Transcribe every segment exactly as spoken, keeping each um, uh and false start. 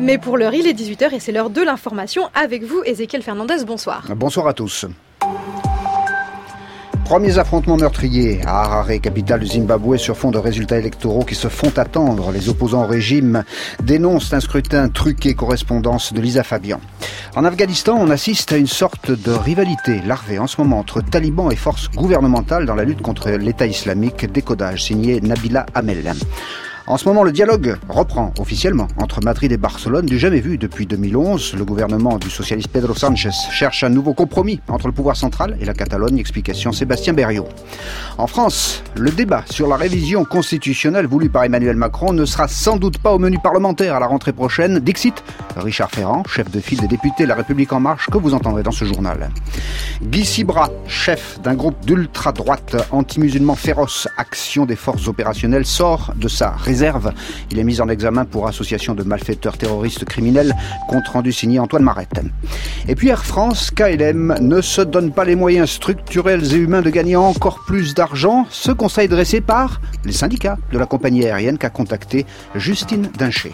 Mais pour l'heure, il est dix-huit heures et c'est l'heure de l'information. Avec vous, Ezequiel Fernandez, bonsoir. Bonsoir à tous. Premiers affrontements meurtriers à Harare, capitale du Zimbabwe, sur fond de résultats électoraux qui se font attendre. Les opposants au régime dénoncent un scrutin truqué, correspondance de Lisa Fabian. En Afghanistan, on assiste à une sorte de rivalité larvée en ce moment entre talibans et forces gouvernementales dans la lutte contre l'État islamique. Décodage signé Nabila Amel. En ce moment, le dialogue reprend officiellement entre Madrid et Barcelone, du jamais vu depuis deux mille onze. Le gouvernement du socialiste Pedro Sánchez cherche un nouveau compromis entre le pouvoir central et la Catalogne. Explication Sébastien Berriot. En France, le débat sur la révision constitutionnelle voulue par Emmanuel Macron ne sera sans doute pas au menu parlementaire à la rentrée prochaine. Dixit Richard Ferrand, chef de file des députés La République En Marche, que vous entendrez dans ce journal. Guy Sibra, chef d'un groupe d'ultra-droite anti-musulmans féroce, Action des forces opérationnelles, sort de sa réserve. Il est mis en examen pour association de malfaiteurs terroristes criminels, compte rendu signé Antoine Marette. Et puis Air France, K L M ne se donne pas les moyens structurels et humains de gagner encore plus d'argent. Ce conseil dressé par les syndicats de la compagnie aérienne qu'a contacté Justine Dincher.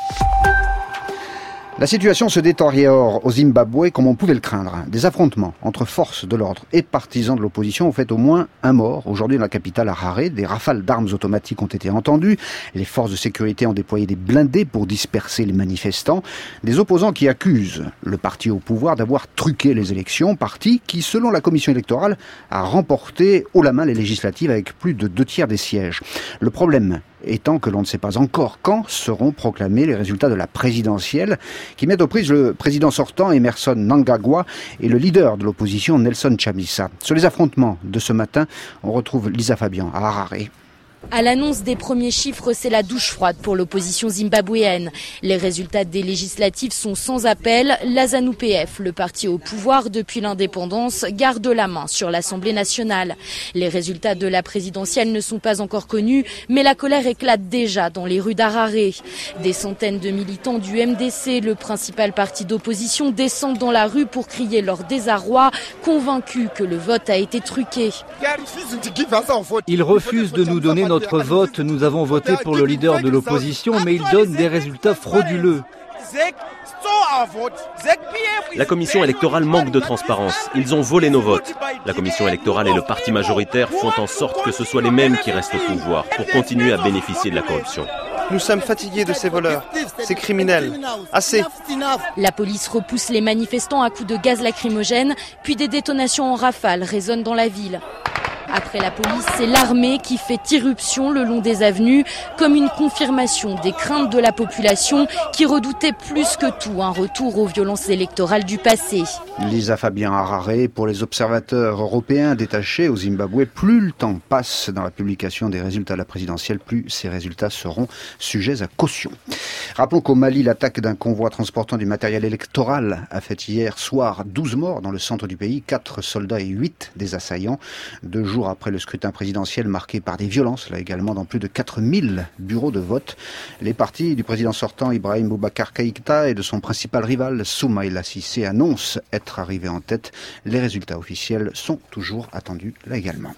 La situation se détériore au Zimbabwe comme on pouvait le craindre. Des affrontements entre forces de l'ordre et partisans de l'opposition ont fait au moins un mort. Aujourd'hui dans la capitale Harare, des rafales d'armes automatiques ont été entendues. Les forces de sécurité ont déployé des blindés pour disperser les manifestants. Des opposants qui accusent le parti au pouvoir d'avoir truqué les élections. Parti qui, selon la commission électorale, a remporté haut la main les législatives avec plus de deux tiers des sièges. Le problème étant que l'on ne sait pas encore quand seront proclamés les résultats de la présidentielle qui mettent aux prises le président sortant Emerson Mnangagwa et le leader de l'opposition Nelson Chamisa. Sur les affrontements de ce matin, on retrouve Lisa Fabian à Harare. À l'annonce des premiers chiffres, c'est la douche froide pour l'opposition zimbabwéenne. Les résultats des législatives sont sans appel. L'A Z A N U P F, le parti au pouvoir depuis l'indépendance, garde la main sur l'Assemblée nationale. Les résultats de la présidentielle ne sont pas encore connus, mais la colère éclate déjà dans les rues d'Harare. Des centaines de militants du M D C, le principal parti d'opposition, descendent dans la rue pour crier leur désarroi, convaincus que le vote a été truqué. Ils refusent de nous donner notre vote. Nous avons voté pour le leader de l'opposition, mais il donne des résultats frauduleux. La commission électorale manque de transparence. Ils ont volé nos votes. La commission électorale et le parti majoritaire font en sorte que ce soit les mêmes qui restent au pouvoir pour continuer à bénéficier de la corruption. Nous sommes fatigués de ces voleurs, ces criminels. Assez. La police repousse les manifestants à coups de gaz lacrymogène, puis des détonations en rafale résonnent dans la ville. Après la police, c'est l'armée qui fait irruption le long des avenues, comme une confirmation des craintes de la population qui redoutait plus que tout un retour aux violences électorales du passé. Lisa Fabian Harare, pour les observateurs européens détachés au Zimbabwe, plus le temps passe dans la publication des résultats de la présidentielle, plus ces résultats seront sujets à caution. Rappelons qu'au Mali, l'attaque d'un convoi transportant du matériel électoral a fait hier soir douze morts dans le centre du pays, quatre soldats et huit des assaillants. Deux jours après le scrutin présidentiel marqué par des violences, là également dans plus de quatre mille bureaux de vote. Les partis du président sortant Ibrahim Boubacar Keïta et de son principal rival Soumaïla Cissé annoncent être arrivés en tête. Les résultats officiels sont toujours attendus là également.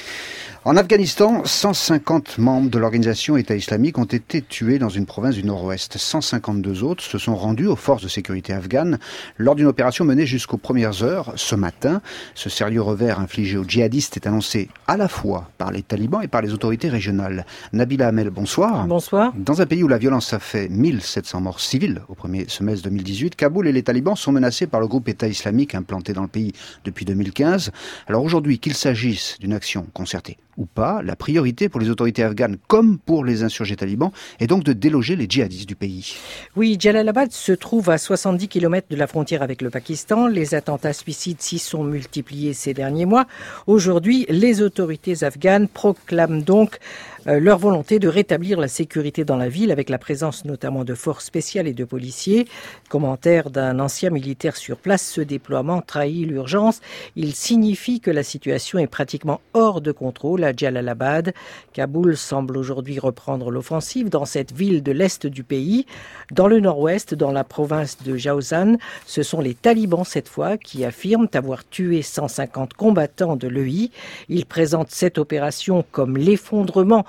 En Afghanistan, cent cinquante membres de l'organisation État islamique ont été tués dans une province du nord-ouest. cent cinquante-deux autres se sont rendus aux forces de sécurité afghanes lors d'une opération menée jusqu'aux premières heures ce matin. Ce sérieux revers infligé aux djihadistes est annoncé à la fois par les talibans et par les autorités régionales. Nabila Amel, bonsoir. Bonsoir. Dans un pays où la violence a fait mille sept cents morts civiles au premier semestre deux mille dix-huit, Kaboul et les talibans sont menacés par le groupe État islamique implanté dans le pays depuis deux mille quinze. Alors aujourd'hui, qu'il s'agisse d'une action concertée ou pas, la priorité pour les autorités afghanes comme pour les insurgés talibans est donc de déloger les djihadistes du pays. Oui, Jalalabad se trouve à soixante-dix kilomètres de la frontière avec le Pakistan. Les attentats suicides s'y sont multipliés ces derniers mois. Aujourd'hui, les autorités afghanes proclament donc euh, leur volonté de rétablir la sécurité dans la ville avec la présence notamment de forces spéciales et de policiers. Commentaire d'un ancien militaire sur place, ce déploiement trahit l'urgence. Il signifie que la situation est pratiquement hors de contrôle à Jalalabad. Kaboul semble aujourd'hui reprendre l'offensive dans cette ville de l'est du pays. Dans le nord-ouest, dans la province de Jawzan, ce sont les talibans cette fois qui affirment avoir tué cent cinquante combattants de l'E I. Ils présentent cette opération comme l'effondrement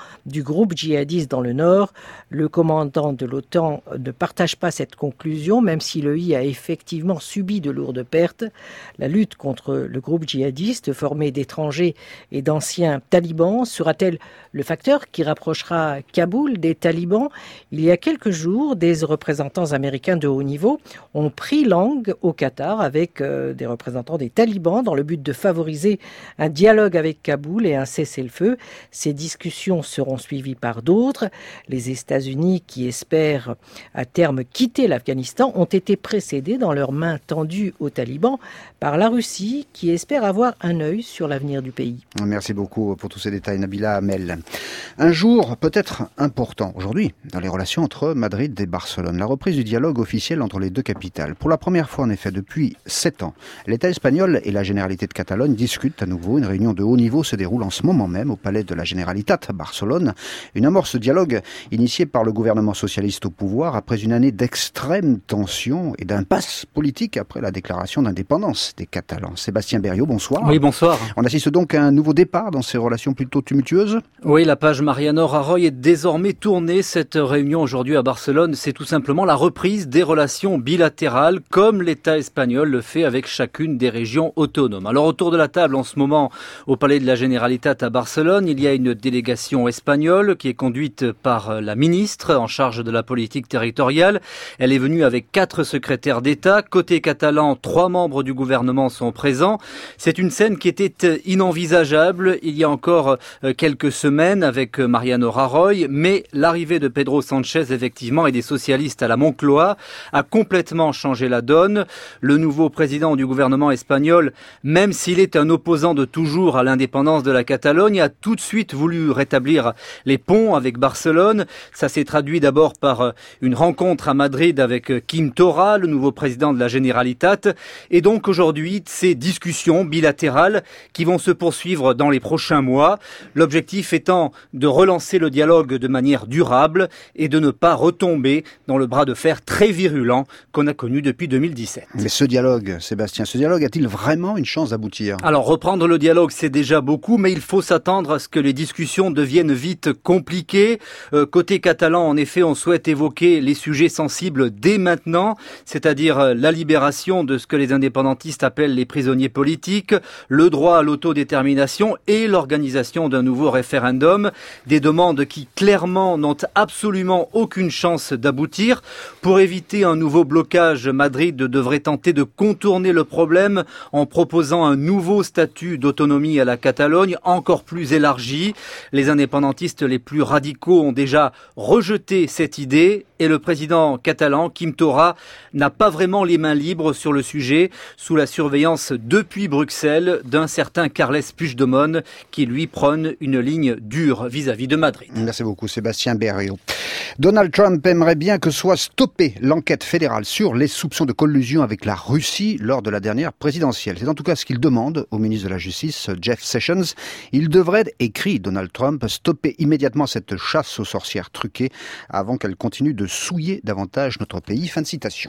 du groupe djihadiste dans le nord. Le commandant de l'OTAN ne partage pas cette conclusion, même si le pays a effectivement subi de lourdes pertes. La lutte contre le groupe djihadiste, formé d'étrangers et d'anciens talibans, sera-t-elle le facteur qui rapprochera Kaboul des talibans? Il y a quelques jours, des représentants américains de haut niveau ont pris langue au Qatar avec euh, des représentants des talibans dans le but de favoriser un dialogue avec Kaboul et un cessez-le-feu. Ces discussions seront suivies par d'autres. Les États-Unis, qui espèrent à terme quitter l'Afghanistan, ont été précédés dans leurs mains tendues aux talibans par la Russie, qui espère avoir un œil sur l'avenir du pays. Merci beaucoup pour tous ces détails, Nabila Amel. Un jour peut-être important aujourd'hui dans les relations entre Madrid et Barcelone. La reprise du dialogue officiel entre les deux capitales. Pour la première fois en effet depuis sept ans, l'État espagnol et la Généralité de Catalogne discutent à nouveau. Une réunion de haut niveau se déroule en ce moment même au palais de la Généralitat à Barcelone. Une amorce de dialogue initiée par le gouvernement socialiste au pouvoir après une année d'extrême tension et d'impasse politique après la déclaration d'indépendance des Catalans. Sébastien Berriot, bonsoir. Oui, bonsoir. On assiste donc à un nouveau départ dans ces relations plutôt tumultueuses? Oui, la page Mariano Rajoy est désormais tournée. Cette réunion aujourd'hui à Barcelone, c'est tout simplement la reprise des relations bilatérales comme l'État espagnol le fait avec chacune des régions autonomes. Alors autour de la table en ce moment au palais de la Généralitat à Barcelone, il y a une délégation espagnole qui est conduite par la ministre en charge de la politique territoriale. Elle est venue avec quatre secrétaires d'État. Côté catalan, trois membres du gouvernement sont présents. C'est une scène qui était inenvisageable il y a encore quelques semaines avec Mariano Rajoy, mais l'arrivée de Pedro Sánchez, effectivement, et des socialistes à la Moncloa a complètement changé la donne. Le nouveau président du gouvernement espagnol, même s'il est un opposant de toujours à l'indépendance de la Catalogne, a tout de suite voulu rétablir les ponts avec Barcelone. Ça s'est traduit d'abord par une rencontre à Madrid avec Quim Torra, le nouveau président de la Generalitat, et donc aujourd'hui ces discussions bilatérales qui vont se poursuivre dans les prochains mois. L'objectif étant de relancer le dialogue de manière durable et de ne pas retomber dans le bras de fer très virulent qu'on a connu depuis deux mille dix-sept. Mais ce dialogue, Sébastien, ce dialogue a-t-il vraiment une chance d'aboutir? Alors reprendre le dialogue, c'est déjà beaucoup, mais il faut s'attendre à ce que les discussions deviennent vite compliquées. Euh, côté catalan, en effet, on souhaite évoquer les sujets sensibles dès maintenant, c'est-à-dire la libération de ce que les indépendantistes appellent les prisonniers politiques, le droit à l'autodétermination et l'organisation d'un nouveau référendum. Des demandes qui clairement n'ont absolument aucune chance d'aboutir. Pour éviter un nouveau blocage, Madrid devrait tenter de contourner le problème en proposant un nouveau statut d'autonomie à la Catalogne, encore plus élargi. Les indépendantistes les plus radicaux ont déjà rejeté cette idée et le président catalan, Quim Torra, n'a pas vraiment les mains libres sur le sujet, sous la surveillance depuis Bruxelles d'un certain Carles Puigdemont qui lui prône une ligne dure vis-à-vis de Madrid. Merci beaucoup Sébastien Berriot. Donald Trump aimerait bien que soit stoppée l'enquête fédérale sur les soupçons de collusion avec la Russie lors de la dernière présidentielle. C'est en tout cas ce qu'il demande au ministre de la Justice, Jeff Sessions. Il devrait, écrit Donald Trump, stopper immédiatement cette chasse aux sorcières truquées avant qu'elle continue de souiller davantage notre pays. Fin de citation.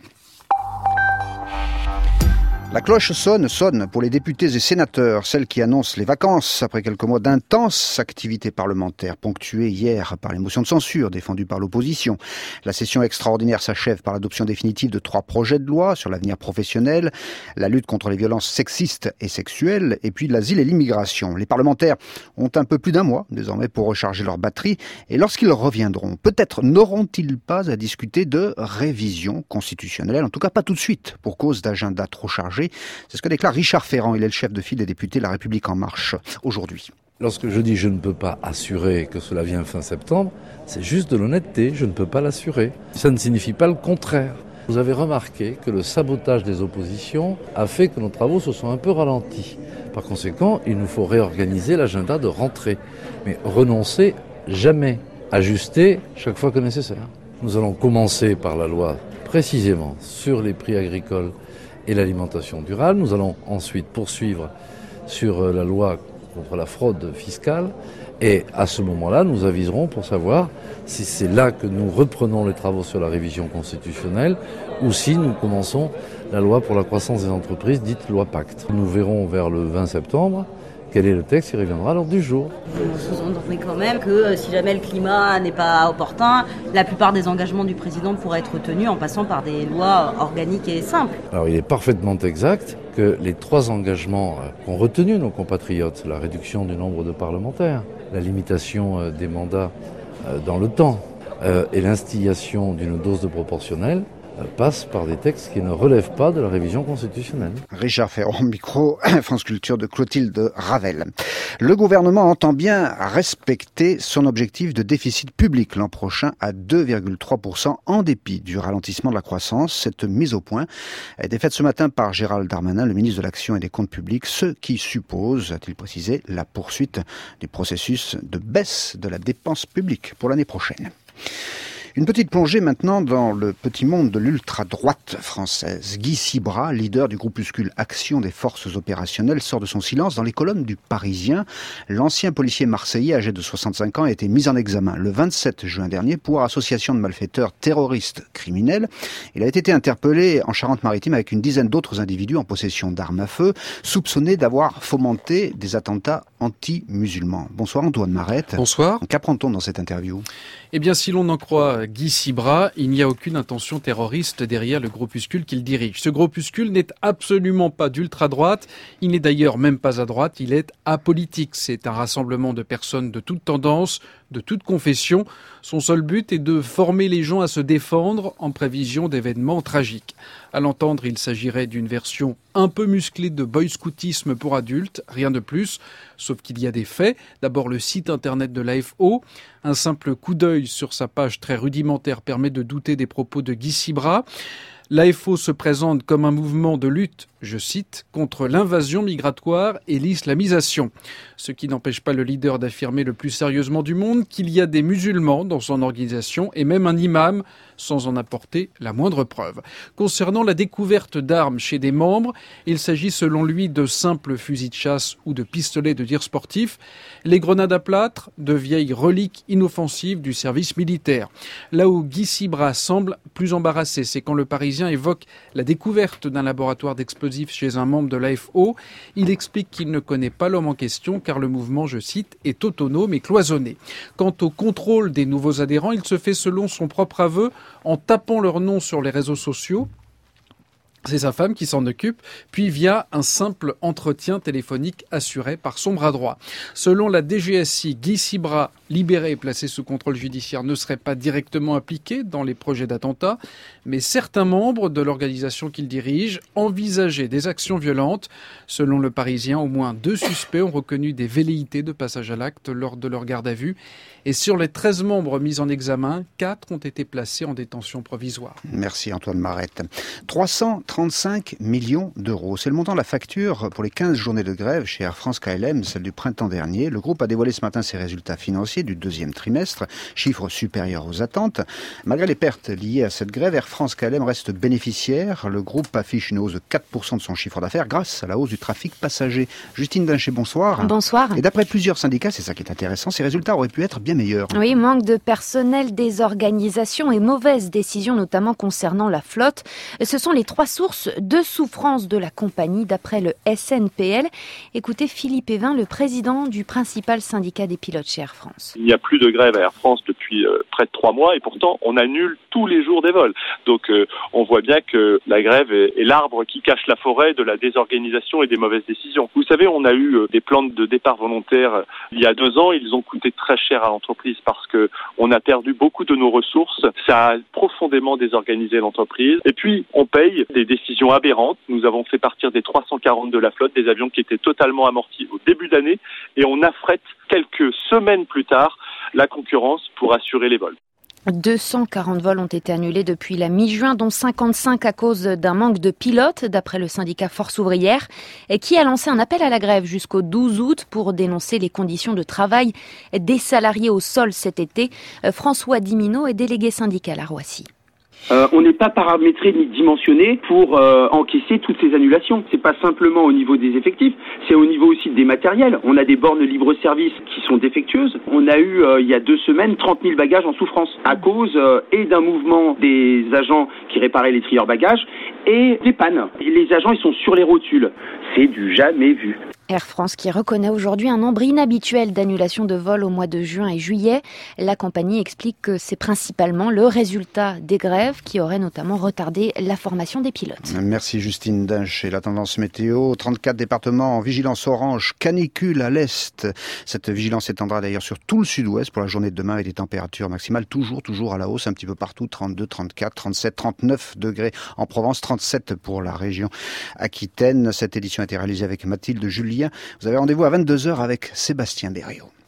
La cloche sonne, sonne pour les députés et sénateurs, celles qui annoncent les vacances après quelques mois d'intenses activités parlementaires ponctuées hier par les motions de censure défendues par l'opposition. La session extraordinaire s'achève par l'adoption définitive de trois projets de loi sur l'avenir professionnel, la lutte contre les violences sexistes et sexuelles et puis l'asile et l'immigration. Les parlementaires ont un peu plus d'un mois désormais pour recharger leur batterie et lorsqu'ils reviendront, peut-être n'auront-ils pas à discuter de révision constitutionnelle, en tout cas pas tout de suite pour cause d'agenda trop chargé. C'est ce que déclare Richard Ferrand, il est le chef de file des députés La République En Marche aujourd'hui. Lorsque je dis je ne peux pas assurer que cela vient fin septembre, c'est juste de l'honnêteté, je ne peux pas l'assurer. Ça ne signifie pas le contraire. Vous avez remarqué que le sabotage des oppositions a fait que nos travaux se sont un peu ralentis. Par conséquent, il nous faut réorganiser l'agenda de rentrée. Mais renoncer jamais, ajuster chaque fois que nécessaire. Nous allons commencer par la loi précisément sur les prix agricoles et l'alimentation durable. Nous allons ensuite poursuivre sur la loi contre la fraude fiscale et à ce moment-là, nous aviserons pour savoir si c'est là que nous reprenons les travaux sur la révision constitutionnelle ou si nous commençons la loi pour la croissance des entreprises, dite loi Pacte. Nous verrons vers le vingt septembre quel est le texte qui reviendra à l'ordre du jour. Vous sous-entendez quand même que euh, si jamais le climat n'est pas opportun, la plupart des engagements du président pourraient être tenus en passant par des lois organiques et simples. Alors il est parfaitement exact que les trois engagements qu'ont retenus nos compatriotes, la réduction du nombre de parlementaires, la limitation des mandats dans le temps et l'instillation d'une dose de proportionnelle, passe par des textes qui ne relèvent pas de la révision constitutionnelle. Richard Ferrand, micro, France Culture de Clotilde Ravel. Le gouvernement entend bien respecter son objectif de déficit public l'an prochain à deux virgule trois pour cent en dépit du ralentissement de la croissance. Cette mise au point a été faite ce matin par Gérald Darmanin, le ministre de l'Action et des Comptes publics, ce qui suppose, a-t-il précisé, la poursuite du processus de baisse de la dépense publique pour l'année prochaine. Une petite plongée maintenant dans le petit monde de l'ultra-droite française. Guy Sibra, leader du groupuscule Action des forces opérationnelles, sort de son silence dans les colonnes du Parisien. L'ancien policier marseillais, âgé de soixante-cinq ans, a été mis en examen le vingt-sept juin dernier pour association de malfaiteurs terroristes criminels. Il a été interpellé en Charente-Maritime avec une dizaine d'autres individus en possession d'armes à feu, soupçonnés d'avoir fomenté des attentats anti-musulmans. Bonsoir Antoine Marette. Bonsoir. Qu'apprend-on dans cette interview ? Eh bien, si l'on en croit Guy Sibra, il n'y a aucune intention terroriste derrière le groupuscule qu'il dirige. Ce groupuscule n'est absolument pas d'ultra-droite, il n'est d'ailleurs même pas à droite, il est apolitique. C'est un rassemblement de personnes de toute tendance, de toute confession. Son seul but est de former les gens à se défendre en prévision d'événements tragiques. À l'entendre, il s'agirait d'une version un peu musclée de boy scoutisme pour adultes, rien de plus, sauf qu'il y a des faits. D'abord le site internet de l'A F O. Un simple coup d'œil sur sa page très rudimentaire permet de douter des propos de Guy Sibra. L'A F O se présente comme un mouvement de lutte, je cite, contre l'invasion migratoire et l'islamisation. Ce qui n'empêche pas le leader d'affirmer le plus sérieusement du monde qu'il y a des musulmans dans son organisation et même un imam, sans en apporter la moindre preuve. Concernant la découverte d'armes chez des membres, il s'agit selon lui de simples fusils de chasse ou de pistolets de tir sportif, les grenades à plâtre, de vieilles reliques inoffensives du service militaire. Là où Guy Sibra semble plus embarrassé, c'est quand le Parisien évoque la découverte d'un laboratoire d'explosifs chez un membre de l'A F O. Il explique qu'il ne connaît pas l'homme en question car le mouvement, je cite, est autonome et cloisonné. Quant au contrôle des nouveaux adhérents, il se fait selon son propre aveu en tapant leur nom sur les réseaux sociaux. C'est sa femme qui s'en occupe, puis via un simple entretien téléphonique assuré par son bras droit. Selon la D G S I, Guy Sibra, libéré et placé sous contrôle judiciaire, ne serait pas directement impliqué dans les projets d'attentat, mais certains membres de l'organisation qu'il dirige envisageaient des actions violentes. Selon le Parisien, au moins deux suspects ont reconnu des velléités de passage à l'acte lors de leur garde à vue. Et sur les treize membres mis en examen, quatre ont été placés en détention provisoire. Merci Antoine Marette. trois cent trente-cinq millions d'euros. C'est le montant de la facture pour les quinze journées de grève chez Air France K L M, celle du printemps dernier. Le groupe a dévoilé ce matin ses résultats financiers du deuxième trimestre, chiffres supérieurs aux attentes. Malgré les pertes liées à cette grève, Air France K L M reste bénéficiaire. Le groupe affiche une hausse de quatre pour cent de son chiffre d'affaires grâce à la hausse du trafic passager. Justine Vincher, bonsoir. Bonsoir. Et d'après plusieurs syndicats, c'est ça qui est intéressant, ces résultats auraient pu être bien meilleurs. Oui, manque de personnel, désorganisation et mauvaises décisions, notamment concernant la flotte. Ce sont les trois sources de souffrance de la compagnie, d'après le S N P L. Écoutez Philippe Evin, le président du principal syndicat des pilotes chez Air France. Il n'y a plus de grève à Air France depuis euh, près de trois mois et pourtant on annule tous les jours des vols. Donc euh, on voit bien que la grève est, est l'arbre qui cache la forêt de la désorganisation et des mauvaises décisions. Vous savez, on a eu euh, des plans de départ volontaires euh, il y a deux ans. Ils ont coûté très cher à l'entreprise parce que on a perdu beaucoup de nos ressources. Ça a profondément désorganisé l'entreprise. Et puis, on paye des décisions aberrantes. Nous avons fait partir des trois cent quarante de la flotte, des avions qui étaient totalement amortis au début d'année, et on affrète quelques semaines plus tard la concurrence pour assurer les vols. deux cent quarante vols ont été annulés depuis la mi-juin, dont cinquante-cinq à cause d'un manque de pilotes, d'après le syndicat Force ouvrière, et qui a lancé un appel à la grève jusqu'au douze août pour dénoncer les conditions de travail des salariés au sol cet été. François Dimino est délégué syndical à Roissy. Euh, on n'est pas paramétré ni dimensionné pour euh, encaisser toutes ces annulations. C'est pas simplement au niveau des effectifs, c'est au niveau aussi des matériels. On a des bornes libre-service qui sont défectueuses. On a eu euh, il y a deux semaines trente mille bagages en souffrance à cause euh, et d'un mouvement des agents qui réparaient les trieurs bagages et des pannes. Et les agents ils sont sur les rotules. C'est du jamais vu. Air France qui reconnaît aujourd'hui un nombre inhabituel d'annulations de vols au mois de juin et juillet. La compagnie explique que c'est principalement le résultat des grèves qui auraient notamment retardé la formation des pilotes. Merci Justine Dinch. Et la tendance météo, trente-quatre départements en vigilance orange, canicule à l'est. Cette vigilance s'étendra d'ailleurs sur tout le sud-ouest pour la journée de demain avec des températures maximales toujours, toujours à la hausse, un petit peu partout, trente-deux, trente-quatre, trente-sept, trente-neuf degrés en Provence, trente-sept pour la région Aquitaine. Cette édition a été réalisée avec Mathilde Julien. Vous avez rendez-vous à vingt-deux heures avec Sébastien Berriot.